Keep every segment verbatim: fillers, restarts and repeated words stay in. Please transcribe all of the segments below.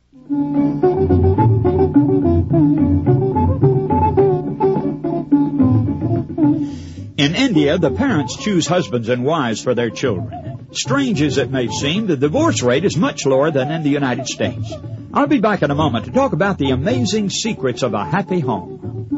In India, the parents choose husbands and wives for their children. Strange as it may seem, the divorce rate is much lower than in the United States. I'll be back in a moment to talk about the amazing secrets of a happy home.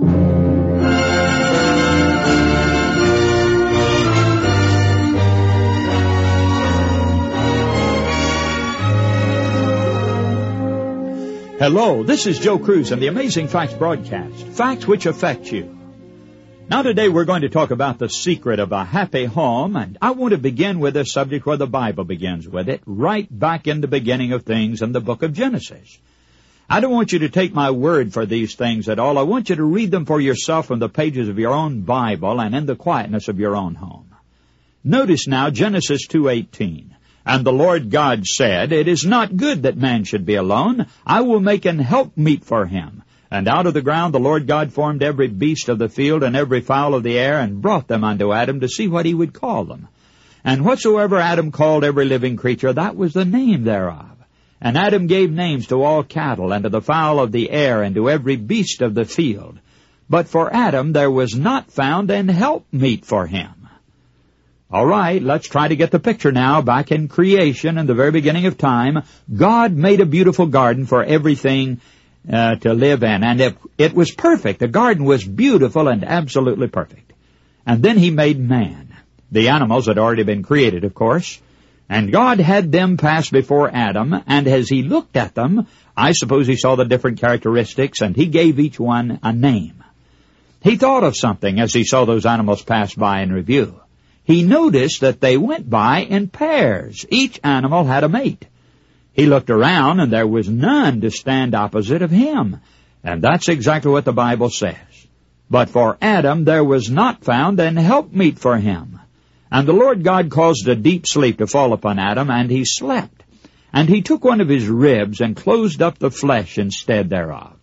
Hello, this is Joe Cruz and the Amazing Facts broadcast, facts which affect you. Now today we're going to talk about the secret of a happy home, and I want to begin with a subject where the Bible begins with it, right back in the beginning of things in the book of Genesis. I don't want you to take my word for these things at all. I want you to read them for yourself from the pages of your own Bible and in the quietness of your own home. Notice now Genesis two eighteen. And the Lord God said, It is not good that man should be alone. I will make an helpmeet for him. And out of the ground the Lord God formed every beast of the field and every fowl of the air, and brought them unto Adam to see what he would call them. And whatsoever Adam called every living creature, that was the name thereof. And Adam gave names to all cattle, and to the fowl of the air, and to every beast of the field. But for Adam there was not found an helpmeet for him. All right, let's try to get the picture now. Back in creation, in the very beginning of time, God made a beautiful garden for everything uh, to live in. And it, it was perfect. The garden was beautiful and absolutely perfect. And then he made man. The animals had already been created, of course. And God had them pass before Adam, and as he looked at them, I suppose he saw the different characteristics, and he gave each one a name. He thought of something as he saw those animals pass by in review. He noticed that they went by in pairs. Each animal had a mate. He looked around, and there was none to stand opposite of him. And that's exactly what the Bible says. But for Adam there was not found an helpmeet for him. And the Lord God caused a deep sleep to fall upon Adam, and he slept. And he took one of his ribs and closed up the flesh instead thereof.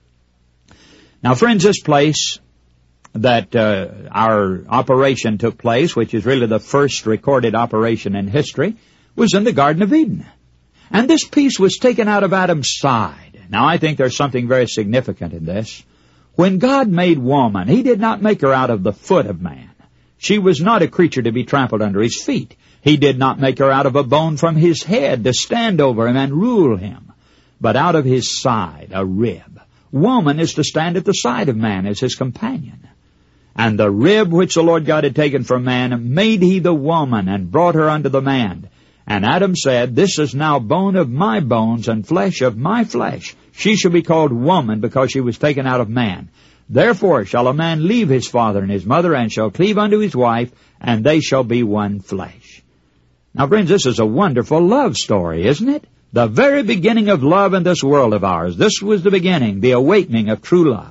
Now, friends, this place that uh, our operation took place, which is really the first recorded operation in history, was in the Garden of Eden. And this piece was taken out of Adam's side. Now, I think there's something very significant in this. When God made woman, he did not make her out of the foot of man. She was not a creature to be trampled under his feet. He did not make her out of a bone from his head to stand over him and rule him, but out of his side, a rib. Woman is to stand at the side of man as his companion. And the rib which the Lord God had taken from man made he the woman, and brought her unto the man. And Adam said, This is now bone of my bones, and flesh of my flesh. She shall be called woman, because she was taken out of man. Therefore shall a man leave his father and his mother, and shall cleave unto his wife, and they shall be one flesh. Now, friends, this is a wonderful love story, isn't it? The very beginning of love in this world of ours. This was the beginning, the awakening of true love.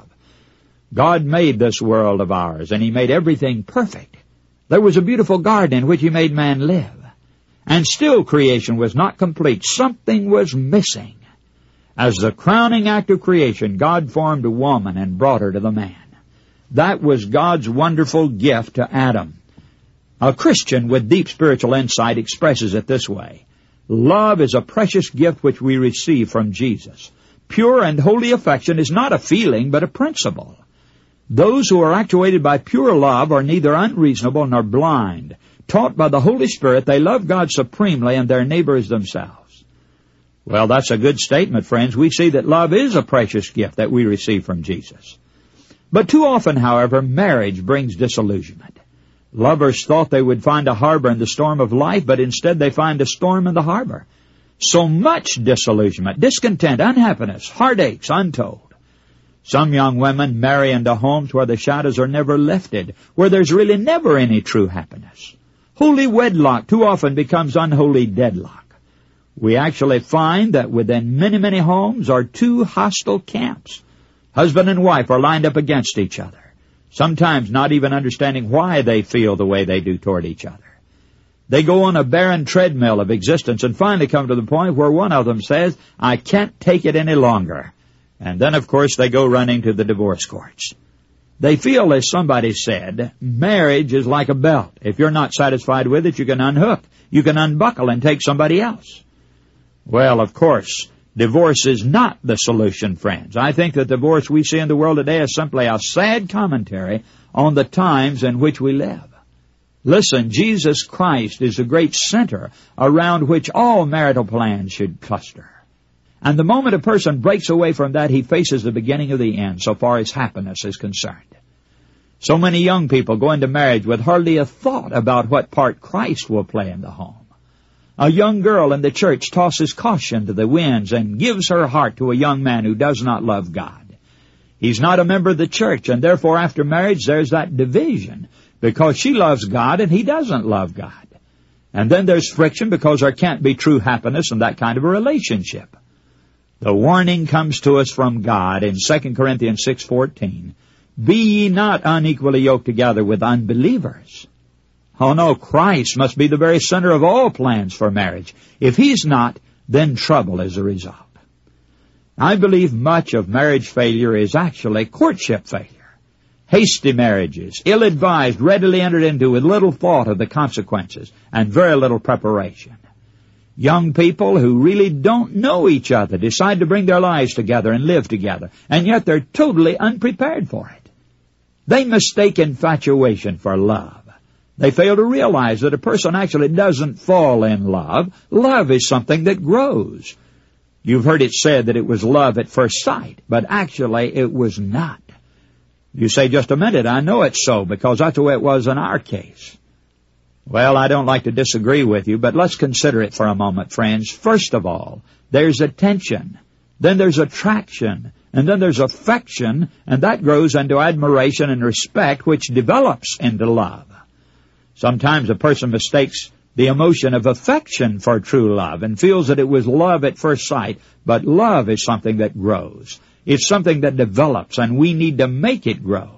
God made this world of ours, and he made everything perfect. There was a beautiful garden in which he made man live. And still creation was not complete. Something was missing. As the crowning act of creation, God formed a woman and brought her to the man. That was God's wonderful gift to Adam. A Christian with deep spiritual insight expresses it this way. Love is a precious gift which we receive from Jesus. Pure and holy affection is not a feeling, but a principle. Those who are actuated by pure love are neither unreasonable nor blind. Taught by the Holy Spirit, they love God supremely and their neighbor as themselves. Well, that's a good statement, friends. We see that love is a precious gift that we receive from Jesus. But too often, however, marriage brings disillusionment. Lovers thought they would find a harbor in the storm of life, but instead they find a storm in the harbor. So much disillusionment, discontent, unhappiness, heartaches untold. Some young women marry into homes where the shadows are never lifted, where there's really never any true happiness. Holy wedlock too often becomes unholy deadlock. We actually find that within many, many homes are two hostile camps. Husband and wife are lined up against each other, sometimes not even understanding why they feel the way they do toward each other. They go on a barren treadmill of existence and finally come to the point where one of them says, I can't take it any longer. And then, of course, they go running to the divorce courts. They feel, as somebody said, marriage is like a belt. If you're not satisfied with it, you can unhook. You can unbuckle and take somebody else. Well, of course, Divorce is not the solution, friends. I think that the divorce we see in the world today is simply a sad commentary on the times in which we live. Listen, Jesus Christ is the great center around which all marital plans should cluster. And the moment a person breaks away from that, he faces the beginning of the end so far as happiness is concerned. So many young people go into marriage with hardly a thought about what part Christ will play in the home. A young girl in the church tosses caution to the winds and gives her heart to a young man who does not love God. He's not a member of the church, and therefore after marriage there's that division because she loves God and he doesn't love God. And then there's friction because there can't be true happiness in that kind of a relationship. The warning comes to us from God in Second Corinthians six fourteen. Be ye not unequally yoked together with unbelievers. Oh no, Christ must be the very center of all plans for marriage. If He's not, then trouble is the result. I believe much of marriage failure is actually courtship failure. Hasty marriages, ill-advised, readily entered into with little thought of the consequences and very little preparation. Young people who really don't know each other decide to bring their lives together and live together, and yet they're totally unprepared for it. They mistake infatuation for love. They fail to realize that a person actually doesn't fall in love. Love is something that grows. You've heard it said that it was love at first sight, but actually it was not. You say, just a minute, I know it's so, because that's the way it was in our case. Well, I don't like to disagree with you, but let's consider it for a moment, friends. First of all, there's attention, then there's attraction, and then there's affection, and that grows into admiration and respect, which develops into love. Sometimes a person mistakes the emotion of affection for true love and feels that it was love at first sight, but love is something that grows. It's something that develops, and we need to make it grow.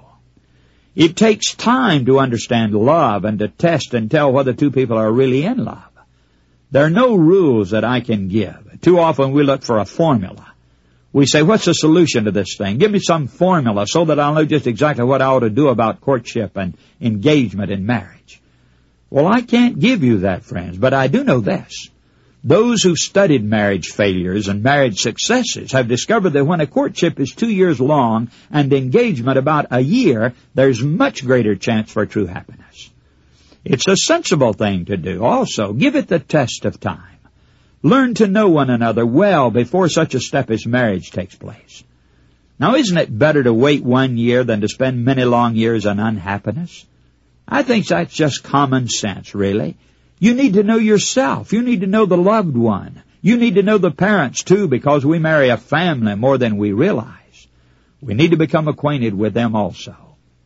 It takes time to understand love and to test and tell whether two people are really in love. There are no rules that I can give. Too often we look for a formula. We say, what's the solution to this thing? Give me some formula so that I'll know just exactly what I ought to do about courtship and engagement in marriage. Well, I can't give you that, friends, but I do know this. Those who've studied marriage failures and marriage successes have discovered that when a courtship is two years long and engagement about a year, there's much greater chance for true happiness. It's a sensible thing to do. Also, give it the test of time. Learn to know one another well before such a step as marriage takes place. Now, isn't it better to wait one year than to spend many long years in unhappiness? I think that's just common sense, really. You need to know yourself. You need to know the loved one. You need to know the parents, too, because we marry a family more than we realize. We need to become acquainted with them also.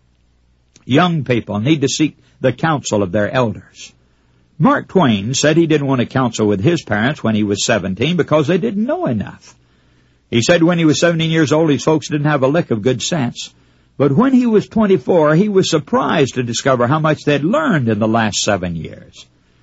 Young people need to seek the counsel of their elders. Mark Twain said he didn't want to counsel with his parents when he was seventeen because they didn't know enough. He said when he was seventeen years old, his folks didn't have a lick of good sense. But when he was twenty-four, he was surprised to discover how much they'd learned in the last seven years.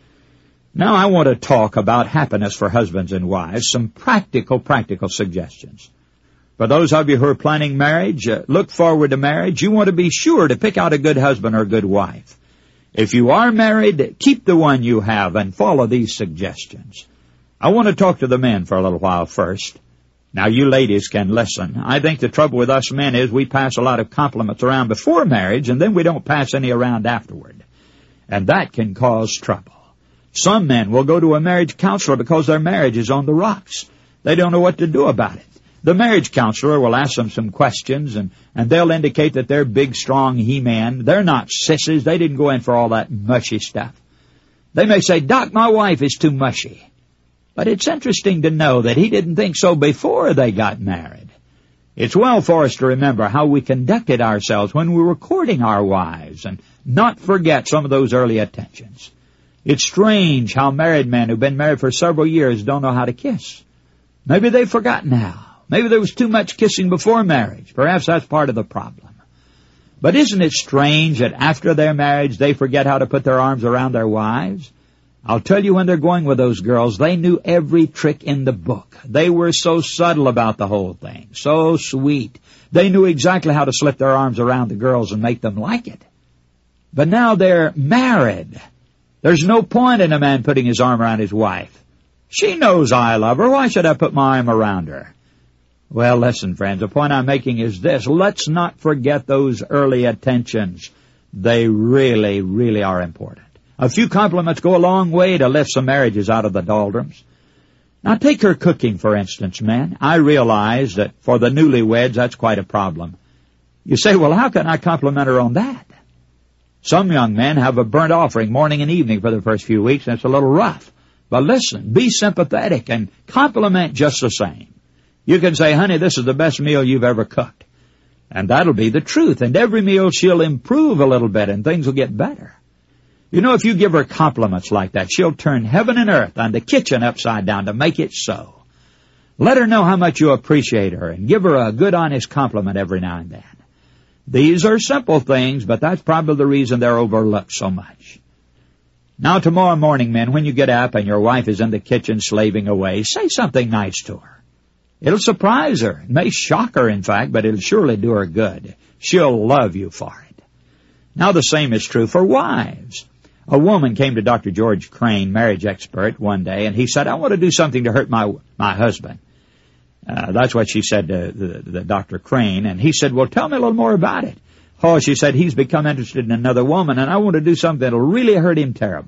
Now I want to talk about happiness for husbands and wives, some practical, practical suggestions. For those of you who are planning marriage, uh, look forward to marriage, you want to be sure to pick out a good husband or a good wife. If you are married, keep the one you have and follow these suggestions. I want to talk to the men for a little while first. Now, you ladies can listen. I think the trouble with us men is we pass a lot of compliments around before marriage, and then we don't pass any around afterward. And that can cause trouble. Some men will go to a marriage counselor because their marriage is on the rocks. They don't know what to do about it. The marriage counselor will ask them some questions, and, and they'll indicate that they're big, strong he-men. They're not sissies. They didn't go in for all that mushy stuff. They may say, Doc, my wife is too mushy. But it's interesting to know that he didn't think so before they got married. It's well for us to remember how we conducted ourselves when we were courting our wives and not forget some of those early attentions. It's strange how married men who've been married for several years don't know how to kiss. Maybe they've forgotten how. Maybe there was too much kissing before marriage. Perhaps that's part of the problem. But isn't it strange that after their marriage they forget how to put their arms around their wives? I'll tell you, when they're going with those girls, they knew every trick in the book. They were so subtle about the whole thing, so sweet. They knew exactly how to slip their arms around the girls and make them like it. But now they're married. There's no point in a man putting his arm around his wife. She knows I love her. Why should I put my arm around her? Well, listen, friends, the point I'm making is this. Let's not forget those early attentions. They really, really are important. A few compliments go a long way to lift some marriages out of the doldrums. Now, take her cooking, for instance, men. I realize that for the newlyweds, that's quite a problem. You say, well, how can I compliment her on that? Some young men have a burnt offering morning and evening for the first few weeks, and it's a little rough. But listen, be sympathetic and compliment just the same. You can say, honey, this is the best meal you've ever cooked. And that'll be the truth. And every meal she'll improve a little bit and things will get better. You know, if you give her compliments like that, she'll turn heaven and earth and the kitchen upside down to make it so. Let her know how much you appreciate her and give her a good, honest compliment every now and then. These are simple things, but that's probably the reason they're overlooked so much. Now, tomorrow morning, men, when you get up and your wife is in the kitchen slaving away, say something nice to her. It'll surprise her. It may shock her, in fact, but it'll surely do her good. She'll love you for it. Now, the same is true for wives. A woman came to Doctor George Crane, marriage expert, one day, and he said, I want to do something to hurt my my husband. Uh, that's what she said to the, the Doctor Crane, and he said, well, tell me a little more about it. Oh, she said, he's become interested in another woman, and I want to do something that'll really hurt him terribly.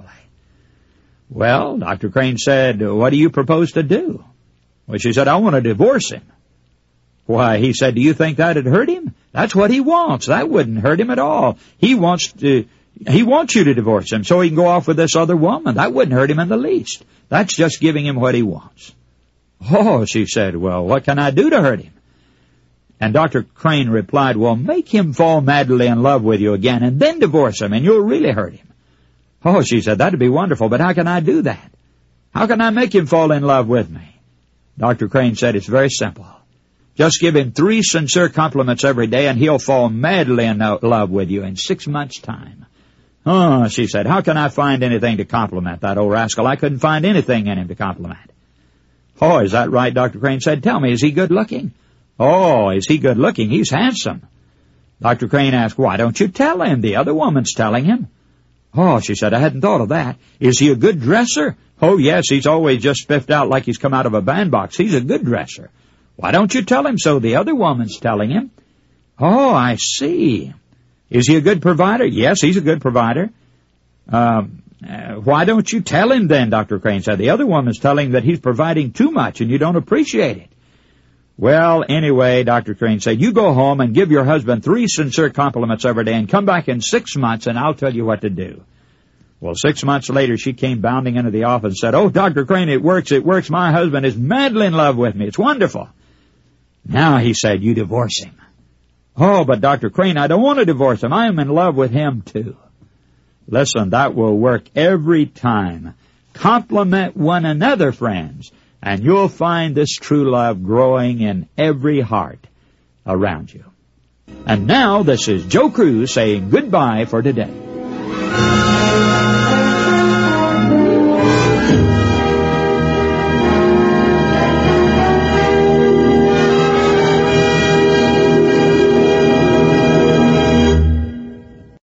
Well, Doctor Crane said, what do you propose to do? Well, she said, I want to divorce him. Why, he said, do you think that'd hurt him? That's what he wants. That wouldn't hurt him at all. He wants to, he wants you to divorce him so he can go off with this other woman. That wouldn't hurt him in the least. That's just giving him what he wants. Oh, she said, well, what can I do to hurt him? And Doctor Crane replied, well, make him fall madly in love with you again and then divorce him and you'll really hurt him. Oh, she said, that'd be wonderful, but how can I do that? How can I make him fall in love with me? Doctor Crane said, it's very simple. Just give him three sincere compliments every day and he'll fall madly in love with you in six months' time. Oh, she said, how can I find anything to compliment that old rascal? I couldn't find anything in him to compliment. Oh, is that right? Doctor Crane said, tell me, is he good looking? Oh, is he good looking? He's handsome. Doctor Crane asked, why don't you tell him? The other woman's telling him. Oh, she said, I hadn't thought of that. Is he a good dresser? Oh, yes, he's always just spiffed out like he's come out of a bandbox. He's a good dresser. Why don't you tell him so? The other woman's telling him. Oh, I see. Is he a good provider? Yes, he's a good provider. Um, uh, why don't you tell him then, Doctor Crane said. The other woman's telling him that he's providing too much and you don't appreciate it. Well, anyway, Doctor Crane said, you go home and give your husband three sincere compliments every day and come back in six months and I'll tell you what to do. Well, six months later, she came bounding into the office and said, oh, Doctor Crane, it works, it works. My husband is madly in love with me. It's wonderful. Now, he said, you divorce him. Oh, but Doctor Crane, I don't want to divorce him. I am in love with him, too. Listen, that will work every time. Compliment one another, friends, and you'll find this true love growing in every heart around you. And now, this is Joe Cruz saying goodbye for today.